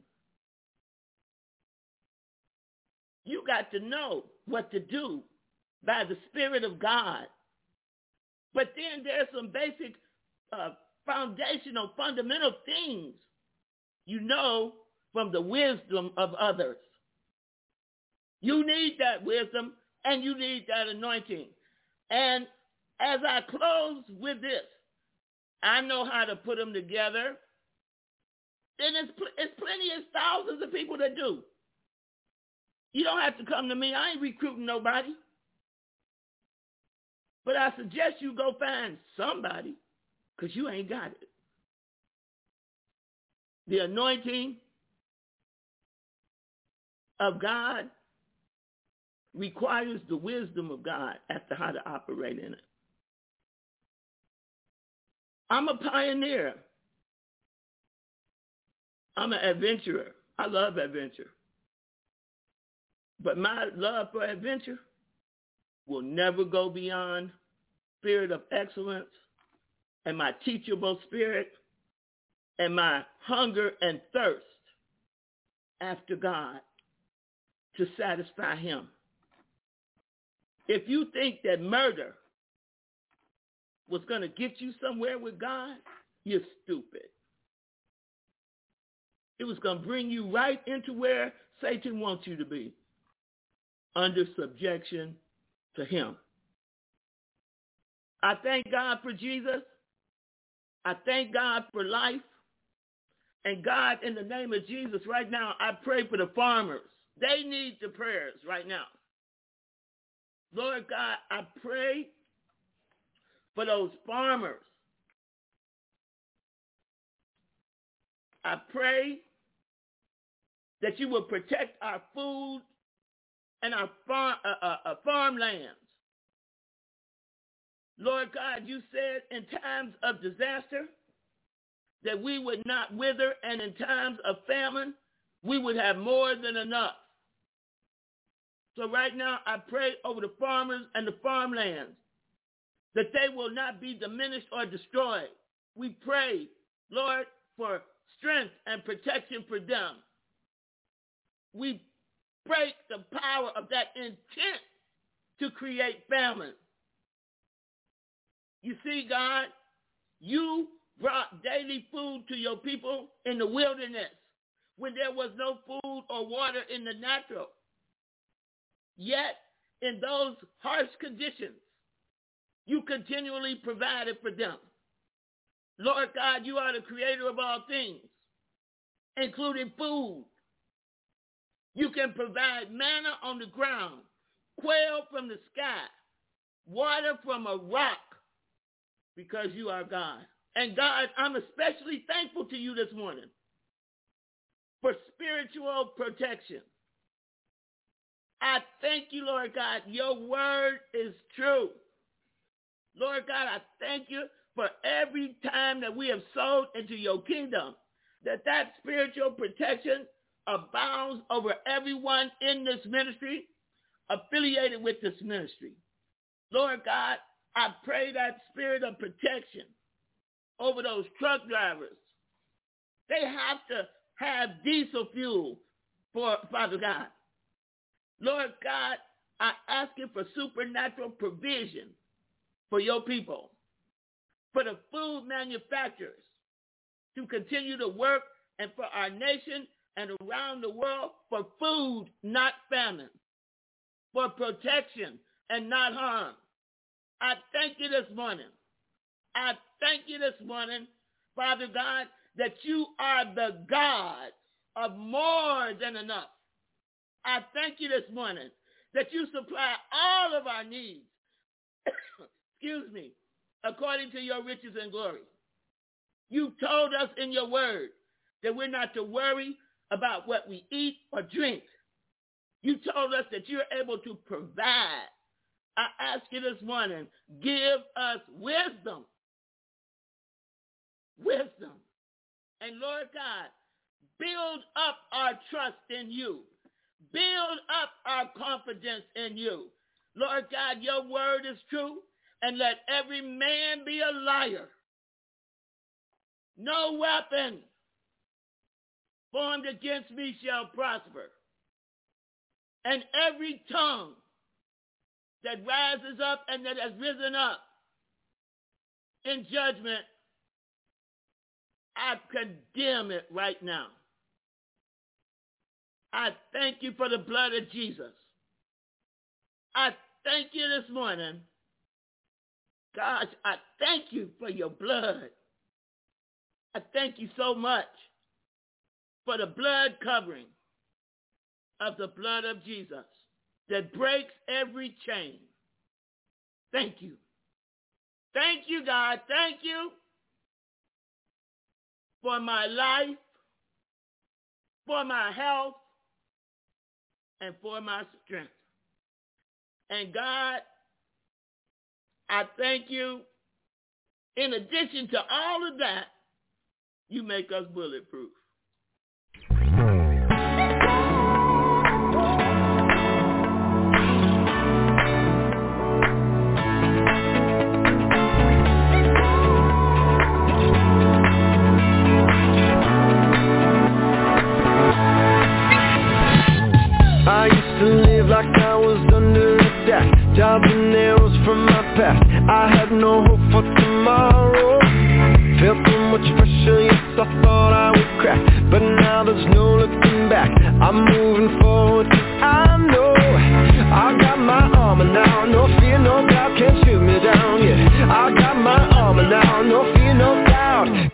You got to know what to do by the Spirit of God. But then there's some basic foundational, fundamental things you know from the wisdom of others. You need that wisdom and you need that anointing. And as I close with this, I know how to put them together. And it's plenty of thousands of people that do. You don't have to come to me. I ain't recruiting nobody. But I suggest you go find somebody because you ain't got it. The anointing of God requires the wisdom of God as to how to operate in it. I'm a pioneer. I'm an adventurer. I love adventure. But my love for adventure will never go beyond spirit of excellence and my teachable spirit and my hunger and thirst after God to satisfy him. If you think that murder was going to get you somewhere with God, you're stupid. It was going to bring you right into where Satan wants you to be, under subjection to him. I thank God for Jesus. I thank God for life. And God, in the name of Jesus, right now, I pray for the farmers. They need the prayers right now. Lord God, I pray for those farmers. I pray that you will protect our food and our farmlands. Lord God, you said in times of disaster that we would not wither, and in times of famine, we would have more than enough. So right now, I pray over the farmers and the farmlands that they will not be diminished or destroyed. We pray, Lord, for strength and protection for them. We break the power of that intent to create famine. You see, God, you brought daily food to your people in the wilderness when there was no food or water in the natural. Yet, in those harsh conditions, you continually provided for them. Lord God, you are the creator of all things, including food. You can provide manna on the ground, quail from the sky, water from a rock, because you are God. And God, I'm especially thankful to you this morning for spiritual protection. I thank you, Lord God. Your word is true. Lord God, I thank you for every time that we have sowed into your kingdom, that spiritual protection abounds over everyone in this ministry, affiliated with this ministry. Lord God, I pray that spirit of protection over those truck drivers. They have to have diesel fuel, for Father God. Lord God, I ask you for supernatural provision for your people, for the food manufacturers to continue to work, and for our nation and around the world for food, not famine, for protection and not harm. I thank you this morning. I thank you this morning, Father God, that you are the God of more than enough. I thank you this morning that you supply all of our needs, according to your riches and glory. You told us in your word that we're not to worry about what we eat or drink. You told us that you're able to provide. I ask you this morning, give us wisdom. Wisdom. And Lord God, build up our trust in you. Build up our confidence in you. Lord God, your word is true, and let every man be a liar. No weapon formed against me shall prosper. And every tongue that rises up and that has risen up in judgment, I condemn it right now. I thank you for the blood of Jesus. I thank you this morning. Gosh, I thank you for your blood. I thank you so much for the blood covering of the blood of Jesus that breaks every chain. Thank you. Thank you, God. Thank you for my life, for my health, and for my strength. And God, I thank you. In addition to all of that, you make us bulletproof. I used to live like I was under attack, jobs and arrows from my past. I had no hope for tomorrow, felt so much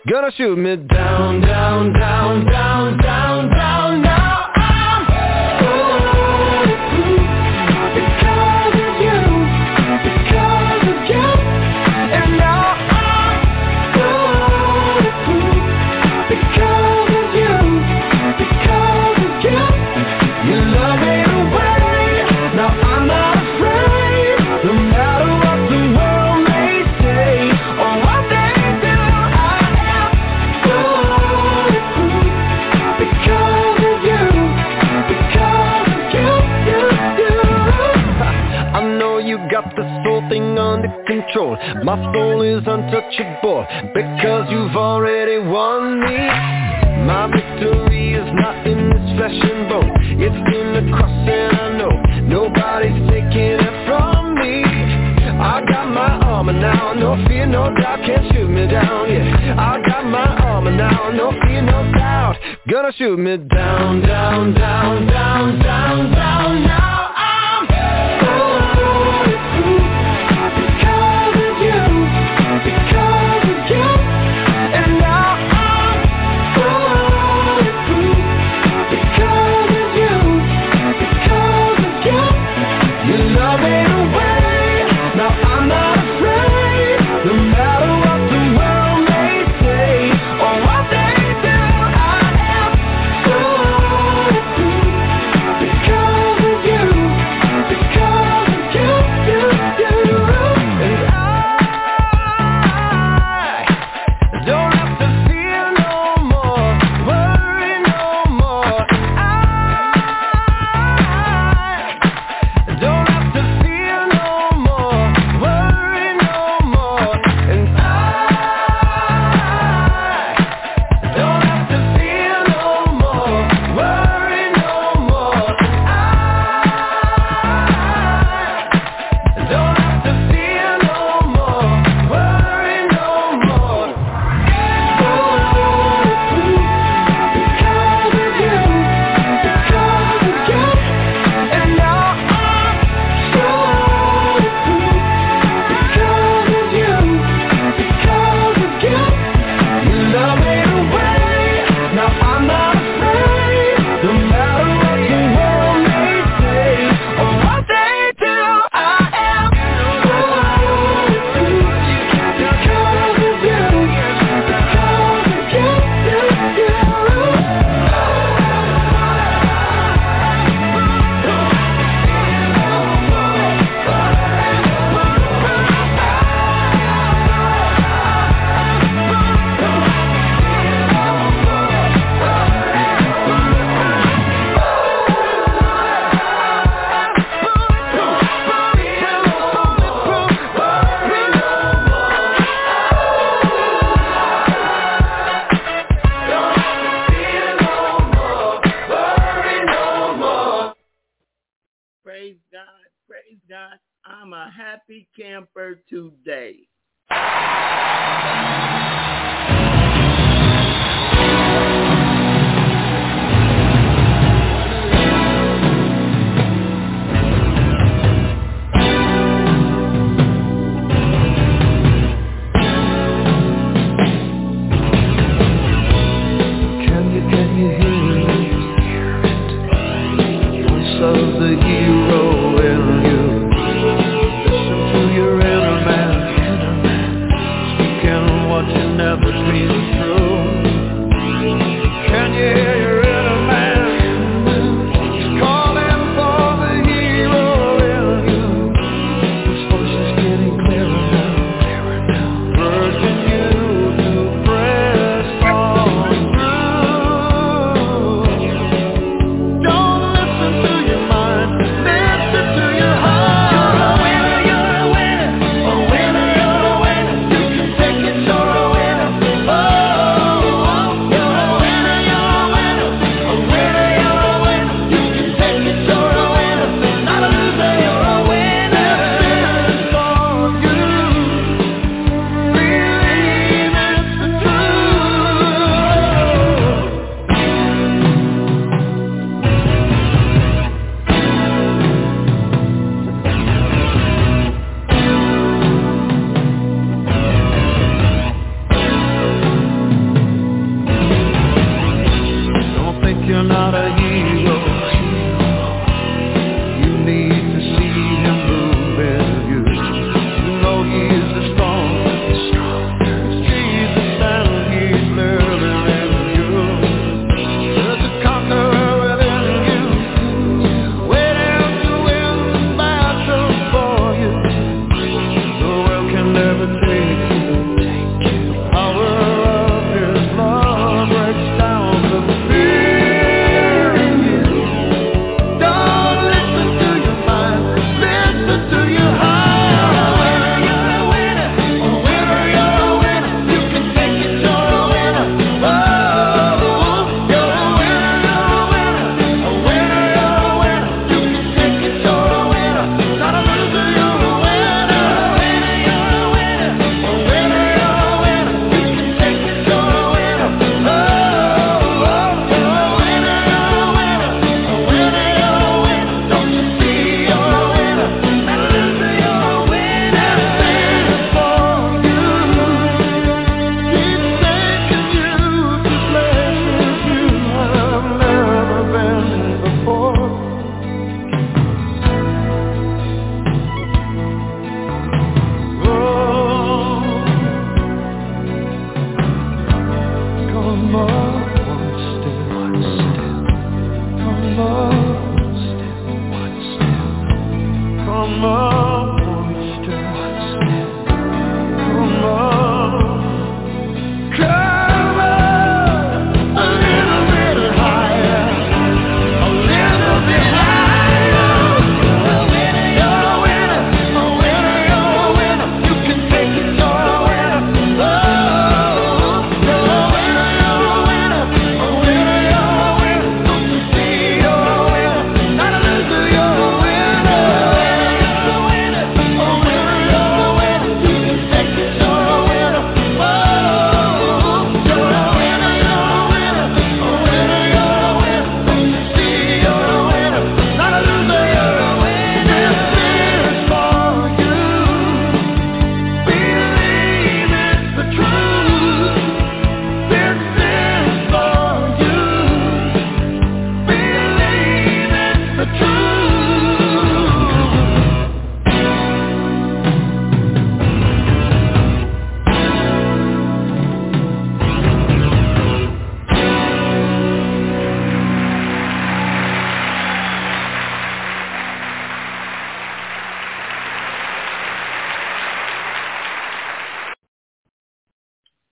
gonna shoot me down, down, down, down, down, down. Now I'm bulletproof because of you, because of you. And now I'm bulletproof because of you, because of you. You love me away, now I'm not afraid, no matter what the world may say or what they do. I am bulletproof because of you, because of you. I know you got this whole thing under control. My soul is untouchable because you've already won me. My victory is not in this flesh and bone, it's in the cross, and I know nobody's taking it from me. I got my armor now, no fear, no doubt, can't shoot me down, yeah. I got my armor now, no fear, no doubt, gonna shoot me down, down, down, down, down, down. Now I'm bulletproof because of you, because of you. And now I'm bulletproof because of you, because of you. You love me away, now I'm not afraid, no matter what the world may say or what they do. I am bulletproof because of you, because of you, you. And I don't have to fear no more, worry no more. I don't have to fear no more, worry no more. And I don't have to fear no more, worry no more. I don't have to fear no more, worry no more. Bulletproof because of you, because of you. And now I'm bulletproof because of you, because of you. You love me away, now I'm not afraid, no matter what the world may say or what they do. I am bulletproof because of you, because Praise God, praise God. I'm a happy camper today. Can you hear it? Voice of the hero in you. Listen to your inner man.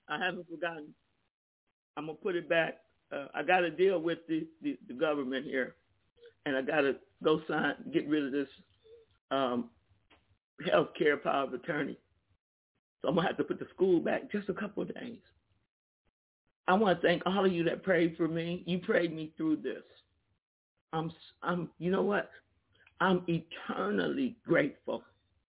I haven't forgotten. I'm going to put it back. I got to deal with the government here, and I got to go get rid of this health care power of attorney. So I'm going to have to put the school back just a couple of days. I want to thank all of you that prayed for me. You prayed me through this. You know what? I'm eternally grateful.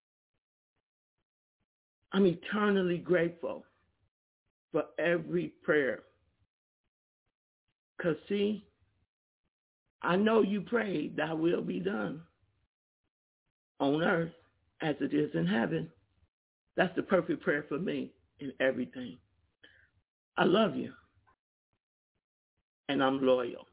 I'm eternally grateful for every prayer. Because, see, I know you prayed, thy will be done on earth as it is in heaven. That's the perfect prayer for me in everything. I love you. And I'm loyal.